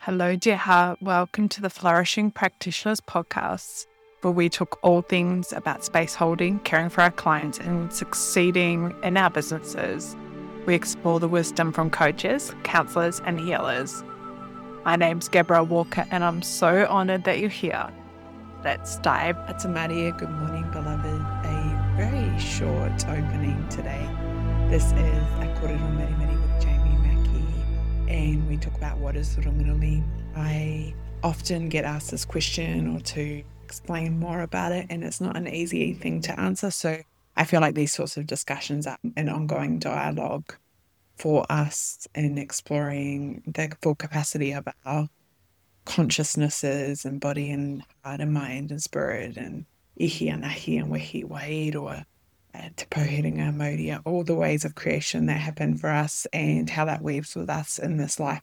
Hello, dear heart. Welcome to the Flourishing Practitioners podcast, where we talk all things about space holding, caring for our clients, and succeeding in our businesses. We explore the wisdom from coaches, counsellors, and healers. My name's Gabrielle Walker, and I'm so honoured that you're here. Let's dive. Ata Maria, good morning, beloved. A very short opening today. This is a Kōrero Marimari with Jamie Mackey, and we talk about what is rongorongo. I often get asked this question or to explain more about it, and it's not an easy thing to answer. So I feel like these sorts of discussions are an ongoing dialogue for us in exploring the full capacity of our consciousnesses and body and heart and mind and spirit and ihi and ahi and wehi wairoa, te pouherenga mauria, all the ways of creation that happen for us and how that weaves with us in this life.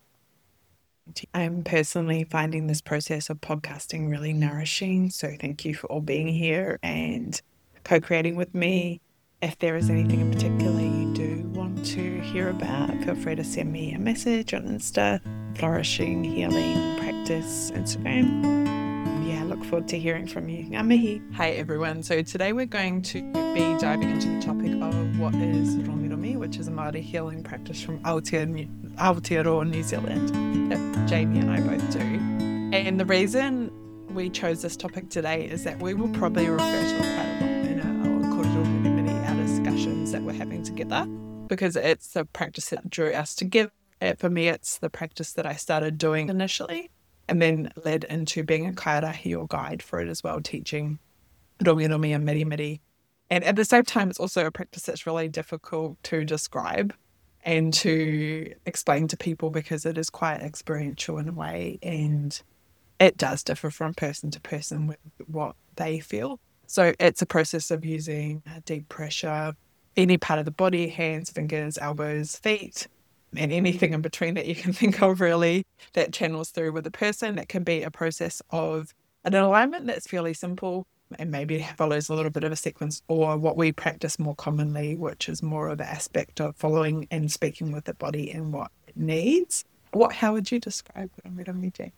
I'm personally finding this process of podcasting really nourishing, so thank you for all being here and co-creating with me. If there is anything in particular you do want to hear about, feel free to send me a message on Insta, Flourishing Healing Practice Instagram. Yeah, look forward to hearing from you. Ngā mihi. Hi everyone. So today we're going to be diving into the topic of what is rongorongo, which is a Māori healing practice from Aotearoa, New Zealand, that Jamie and I both do. And the reason we chose this topic today is that we will probably refer to it quite a lot in our kōrero marimari, our discussions that we're having together, because it's the practice that drew us together. For me, it's the practice that I started doing initially and then led into being a kairahi or guide for it as well, teaching rongorongo and marimari. And at the same time, it's also a practice that's really difficult to describe and to explain to people because it is quite experiential in a way, and it does differ from person to person with what they feel. So it's a process of using deep pressure, any part of the body, hands, fingers, elbows, feet, and anything in between that you can think of really that channels through with a person. That can be a process of an alignment that's fairly simple and maybe follows a little bit of a sequence, or what we practice more commonly, which is more of the aspect of following and speaking with the body and what it needs. How would you describe rongorongo, Jane?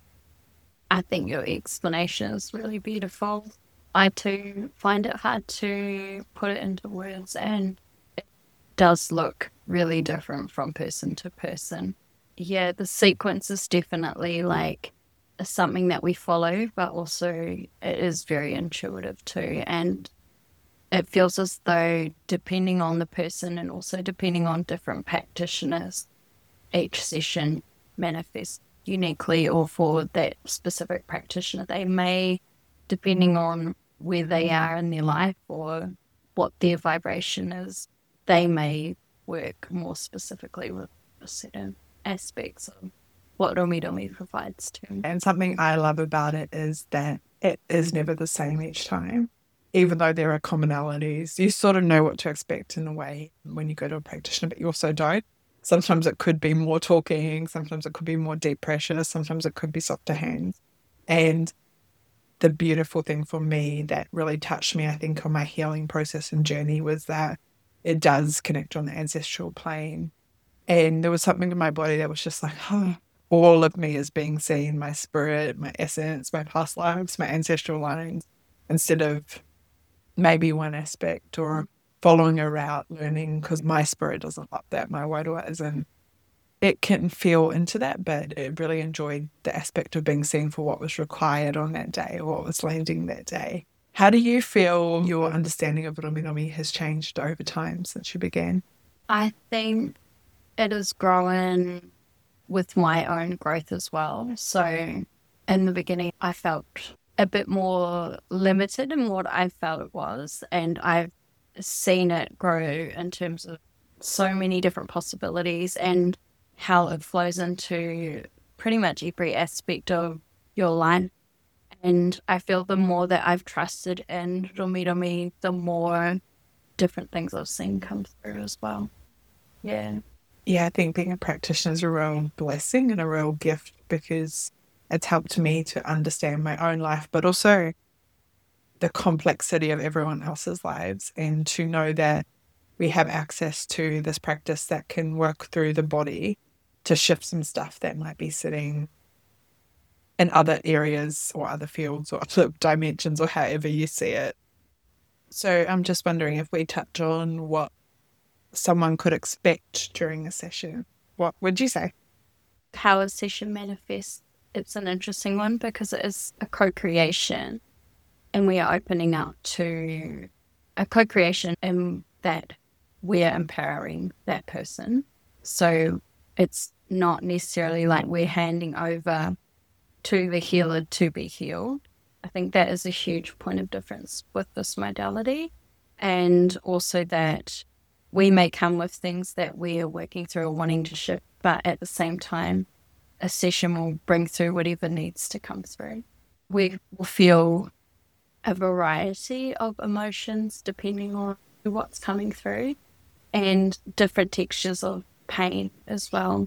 I think your explanation is really beautiful. I too find it hard to put it into words, and it does look really different from person to person. Yeah, the sequence is definitely like something that we follow, but also it is very intuitive too. And it feels as though, depending on the person and also depending on different practitioners, each session manifests uniquely, or for that specific practitioner, they may, depending on where they are in their life or what their vibration is, they may work more specifically with certain aspects of what rongorongo provides to. And something I love about it is that it is never the same each time. Even though there are commonalities, you sort of know what to expect in a way when you go to a practitioner, but you also don't. Sometimes it could be more talking, sometimes it could be more deep pressure, sometimes it could be softer hands. And the beautiful thing for me that really touched me, I think, on my healing process and journey was that it does connect on the ancestral plane. And there was something in my body that was just like, oh, all of me is being seen, my spirit, my essence, my past lives, my ancestral lines, instead of maybe one aspect or following a route, learning, because my spirit doesn't love that, my wairoa isn't. It can feel into that, but it really enjoyed the aspect of being seen for what was required on that day or what was landing that day. How do you feel your understanding of rongorongo has changed over time since you began? I think it has grown with my own growth as well. So in the beginning, I felt a bit more limited in what I felt it was, and I've seen it grow in terms of so many different possibilities and how it flows into pretty much every aspect of your life. And I feel the more that I've trusted in rongorongo, the more different things I've seen come through as well. Yeah. Yeah, I think being a practitioner is a real blessing and a real gift, because it's helped me to understand my own life, but also the complexity of everyone else's lives, and to know that we have access to this practice that can work through the body to shift some stuff that might be sitting in other areas or other fields or other dimensions or however you see it. So I'm just wondering if we touch on what someone could expect during a session. What would you say? How a session manifests, it's an interesting one because it is a co-creation, and we are opening up to a co-creation in that we're empowering that person. So it's not necessarily like we're handing over to the healer to be healed. I think that is a huge point of difference with this modality. And also that we may come with things that we are working through or wanting to shift, but at the same time, a session will bring through whatever needs to come through. We will feel a variety of emotions depending on what's coming through, and different textures of pain as well,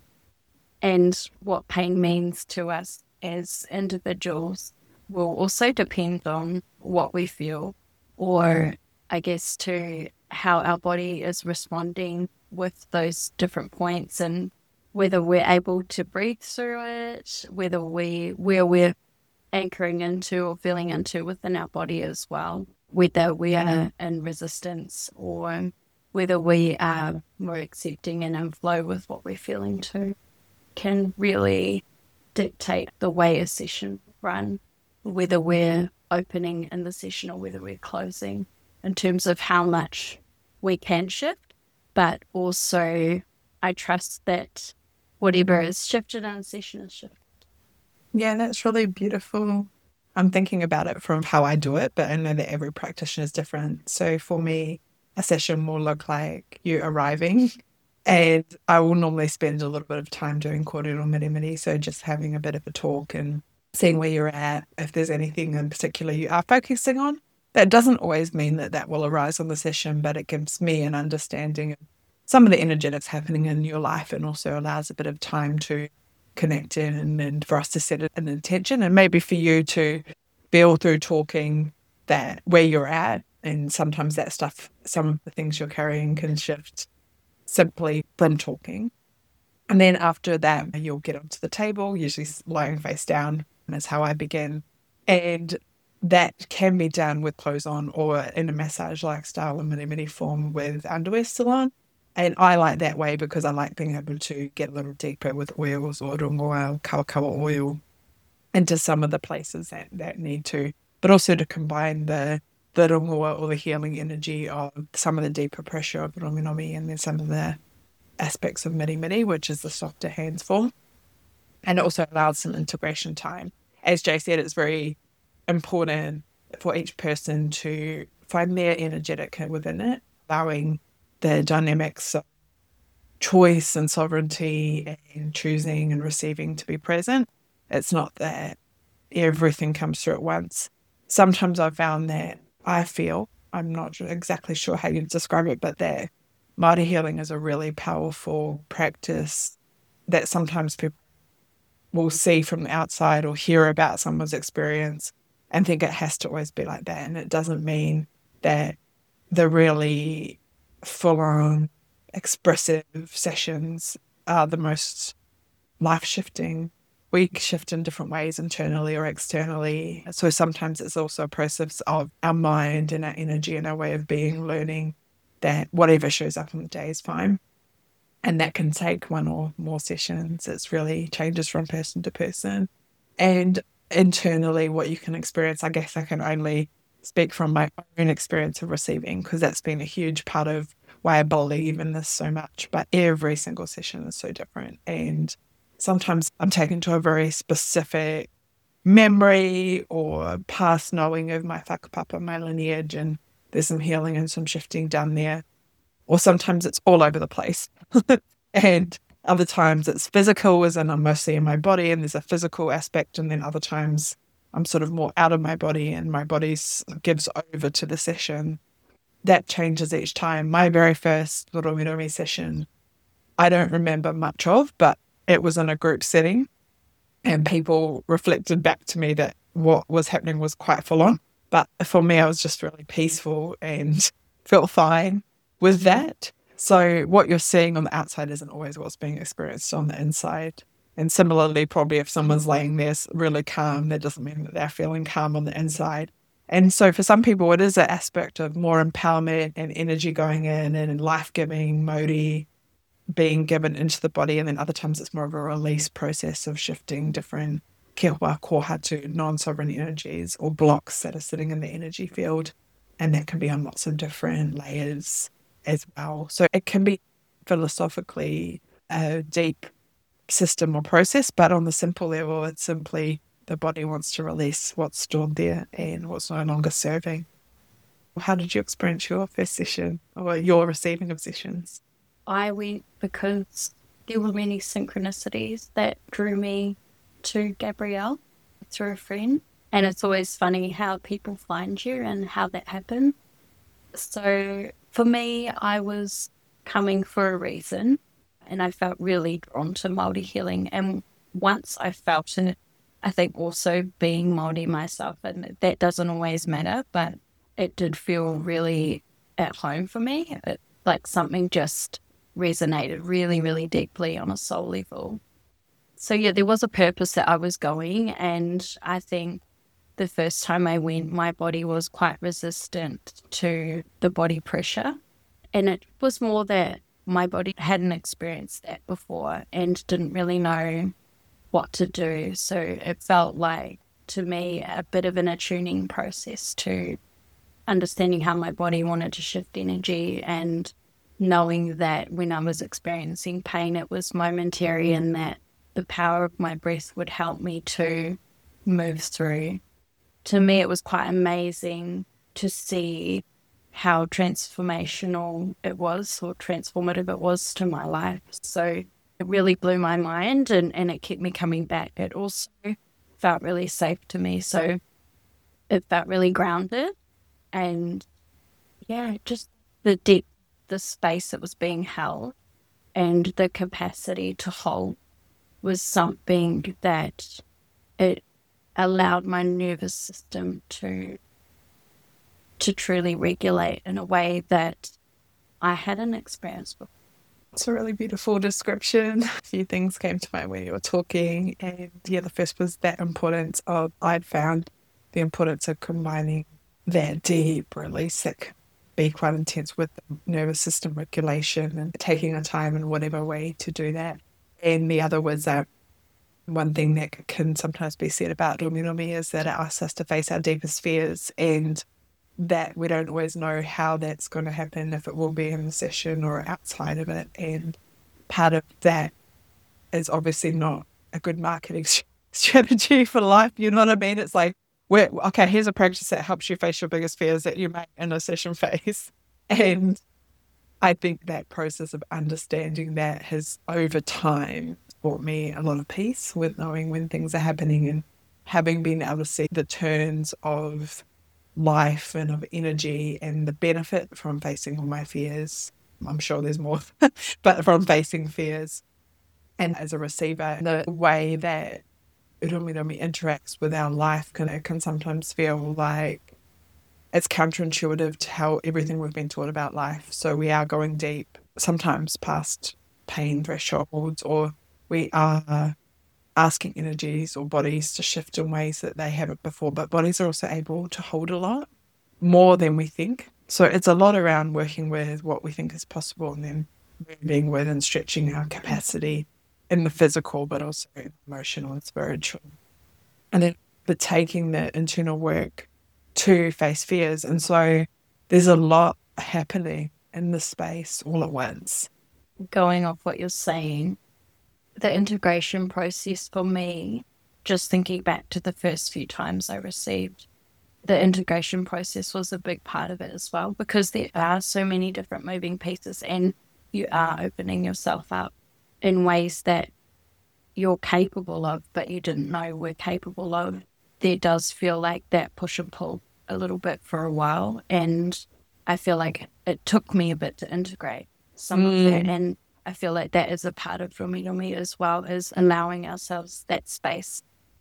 and what pain means to us as individuals will also depend on what we feel, or I guess to how our body is responding with those different points, and whether we're able to breathe through it, where we're anchoring into or feeling into within our body as well, whether we are in resistance or whether we are more accepting and in flow with what we're feeling too, can really dictate the way a session run, whether we're opening in the session or whether we're closing, in terms of how much we can shift. But also I trust that whatever is shifted in a session is shifted. Yeah, that's really beautiful. I'm thinking about it from how I do it, but I know that every practitioner is different. So for me, a session will look like you arriving, and I will normally spend a little bit of time doing kōrero mirimiri, so just having a bit of a talk and seeing where you're at, if there's anything in particular you are focusing on. That doesn't always mean that that will arise on the session, but it gives me an understanding of some of the energetics happening in your life, and also allows a bit of time to connect in and for us to set an intention, and maybe for you to feel through talking that where you're at. And sometimes that stuff, some of the things you're carrying can shift simply from talking. And then after that, you'll get onto the table, usually lying face down, and that's how I begin. And that can be done with clothes on or in a massage-like style and mirimiri form with underwear still on. And I like that way because I like being able to get a little deeper with oils or rongoa, kawakawa oil into some of the places that need to, but also to combine the rongoa or the healing energy of some of the deeper pressure of rongonomi, and then some of the aspects of mirimiri, which is the softer hands form. And it also allows some integration time. As Jay said, it's very important for each person to find their energetic within it, allowing the dynamics of choice and sovereignty and choosing and receiving to be present. It's not that everything comes through at once. Sometimes I've found that I'm not exactly sure how you describe it, but that Māori healing is a really powerful practice that sometimes people will see from the outside or hear about someone's experience and think it has to always be like that. And it doesn't mean that the really full-on expressive sessions are the most life-shifting. We shift in different ways internally or externally. So sometimes it's also a process of our mind and our energy and our way of being, learning that whatever shows up on the day is fine. And that can take one or more sessions. It's really changes from person to person. And internally, what you can experience, I guess I can only speak from my own experience of receiving, because that's been a huge part of why I believe in this so much. But every single session is so different. And sometimes I'm taken to a very specific memory or past knowing of my whakapapa, my lineage, and there's some healing and some shifting done there. Or sometimes it's all over the place. And other times it's physical, as in I'm mostly in my body and there's a physical aspect. And then other times I'm sort of more out of my body and my body gives over to the session. That changes each time. My very first Roromirori session, I don't remember much of, but it was in a group setting and people reflected back to me that what was happening was quite full on. But for me, I was just really peaceful and felt fine with that. So what you're seeing on the outside isn't always what's being experienced on the inside. And similarly, probably if someone's laying there really calm, that doesn't mean that they're feeling calm on the inside. And so for some people, it is an aspect of more empowerment and energy going in and life-giving, modi being given into the body. And then other times it's more of a release process of shifting different kehua, kohatu, non-sovereign energies or blocks that are sitting in the energy field. And that can be on lots of different layers as well. So it can be philosophically a deep system or process, but on the simple level, it's simply the body wants to release what's stored there and what's no longer serving. How did you experience your first session or your receiving of sessions? I went because there were many synchronicities that drew me to Gabrielle through a friend. And it's always funny how people find you and how that happened. So for me, I was coming for a reason and I felt really drawn to Māori healing. And once I felt it, I think also being Māori myself, and that doesn't always matter, but it did feel really at home for me. Like something just resonated really, really deeply on a soul level. So yeah, there was a purpose that I was going, and I think the first time I went, my body was quite resistant to the body pressure. And it was more that my body hadn't experienced that before and didn't really know what to do. So it felt like, to me, a bit of an attuning process to understanding how my body wanted to shift energy and knowing that when I was experiencing pain, it was momentary and that the power of my breath would help me to move through. To me, it was quite amazing to see how transformational it was, or transformative it was to my life. So it really blew my mind and it kept me coming back. It also felt really safe to me. So it felt really grounded. And yeah, just the depth, the space that was being held and the capacity to hold was something that it allowed my nervous system to truly regulate in a way that I hadn't experienced before. It's a really beautiful description. A few things came to mind when you were talking. And yeah, the first was that importance of, I'd found the importance of combining that deep release that can be quite intense with the nervous system regulation and taking a time in whatever way to do that. And the other was that one thing that can sometimes be said about Rumirumi is that it asks us to face our deepest fears, and that we don't always know how that's going to happen, if it will be in the session or outside of it. And part of that is obviously not a good marketing strategy for life. You know what I mean? It's like, okay, here's a practice that helps you face your biggest fears that you may in a session face. And I think that process of understanding that has over time brought me a lot of peace with knowing when things are happening and having been able to see the turns of life and of energy and the benefit from facing all my fears. I'm sure there's more, but from facing fears. And as a receiver, the way that Rumirumi interacts with our life can sometimes feel like it's counterintuitive to how everything we've been taught about life. So we are going deep, sometimes past pain thresholds, or we are asking energies or bodies to shift in ways that they haven't before. But bodies are also able to hold a lot more than we think. So it's a lot around working with what we think is possible and then moving with and stretching our capacity in the physical, but also in emotional and spiritual. And then but taking that internal work to face fears. And so there's a lot happening in the space all at once. Going off what you're saying, the integration process for me, just thinking back to the first few times I received, the integration process was a big part of it as well, because there are so many different moving pieces and you are opening yourself up in ways that you're capable of, but you didn't know were capable of. There does feel like that push and pull a little bit for a while, and I feel like it took me a bit to integrate some of that, and I feel like that is a part of Rumirumi as well, is allowing ourselves that space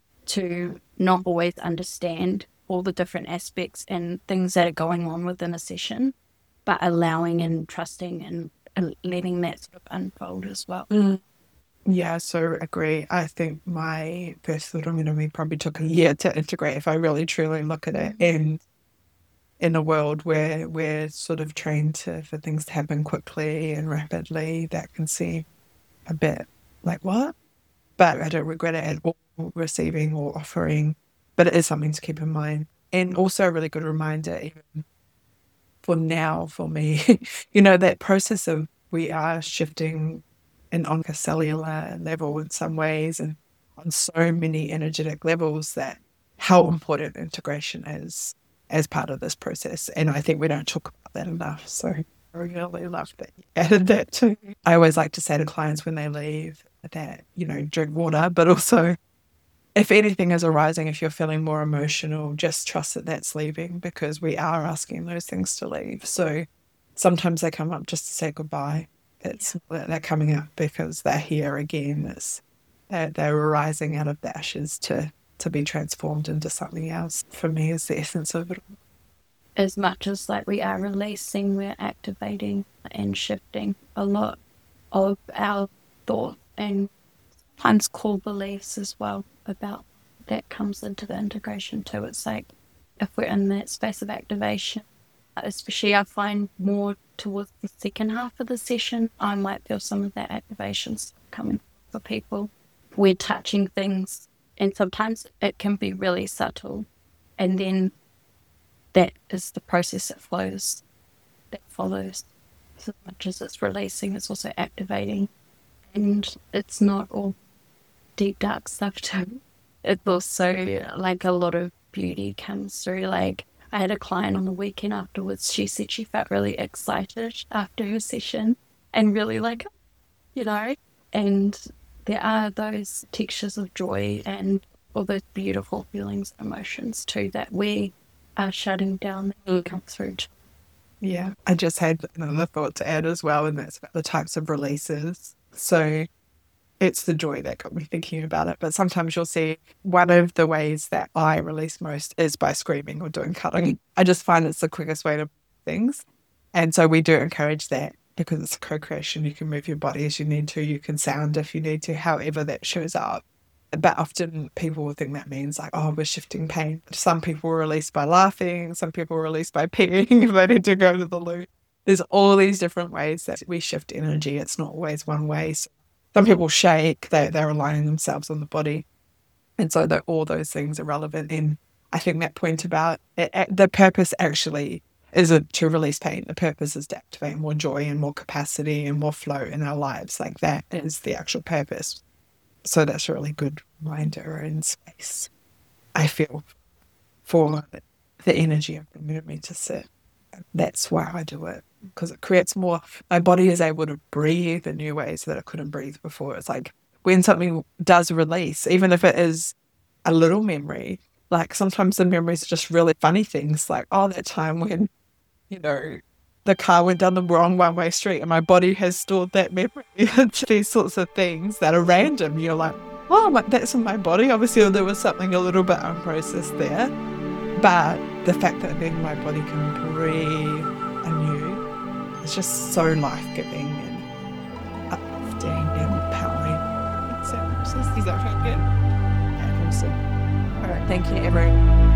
to not always understand all the different aspects and things that are going on within a session, but allowing and trusting and letting that sort of unfold as well. Yeah, so agree. I think my first autonomy probably took a year to integrate if I really truly look at it. And in a world where we're sort of trained for things to happen quickly and rapidly, that can seem a bit like, what? But I don't regret it at all, receiving or offering. But it is something to keep in mind. And also a really good reminder, even for now, for me, that process of we are shifting and on a cellular level in some ways and on so many energetic levels, that how important integration is as part of this process. And I think we don't talk about that enough. So I really love that you added that too. I always like to say to clients when they leave that, drink water, but also if anything is arising, if you're feeling more emotional, just trust that that's leaving, because we are asking those things to leave. So sometimes they come up just to say goodbye. They're coming up because they're here again. They're arising out of the ashes to be transformed into something else. For me, is the essence of it all. As much as like we are releasing, we're activating and shifting a lot of our thought and sometimes core beliefs as well about that comes into the integration too. It's like if we're in that space of activation, especially I find more towards the second half of the session, I might feel some of that activations coming for people. We're touching things and sometimes it can be really subtle, and then that is the process that follows. So as much as it's releasing, it's also activating, and it's not all deep dark stuff too. It's also like a lot of beauty comes through. Like I had a client on the weekend afterwards, she said she felt really excited after her session and really and there are those textures of joy and all those beautiful feelings, emotions too, that we are shutting down that come through. Yeah, I just had another thought to add as well, and that's about the types of releases. So it's the joy that got me thinking about it. But sometimes you'll see one of the ways that I release most is by screaming or doing cuddling. I just find it's the quickest way to things. And so we do encourage that because it's a co-creation. You can move your body as you need to. You can sound if you need to, however that shows up. But often people will think that means like, oh, we're shifting pain. Some people release by laughing. Some people release by peeing if they need to go to the loo. There's all these different ways that we shift energy. It's not always one way. So some people shake. They're aligning themselves on the body. And so all those things are relevant. And I think that point about the purpose actually isn't to release pain. The purpose is to activate more joy and more capacity and more flow in our lives. Like that is the actual purpose. So that's a really good reminder and space, I feel, for the energy of permitting me to sit. That's why I do it, because it creates more. My body is able to breathe in new ways that it couldn't breathe before. It's like when something does release, even if it is a little memory, like sometimes the memories are just really funny things, like, oh, that time when, the car went down the wrong one-way street and my body has stored that memory. These sorts of things that are random. You're like, oh, that's in my body. Obviously, there was something a little bit unprocessed there. But the fact that then my body can breathe anew is just so life-giving and uplifting and empowering. So, is that right? Good? Yeah, awesome. All right, thank you, everyone.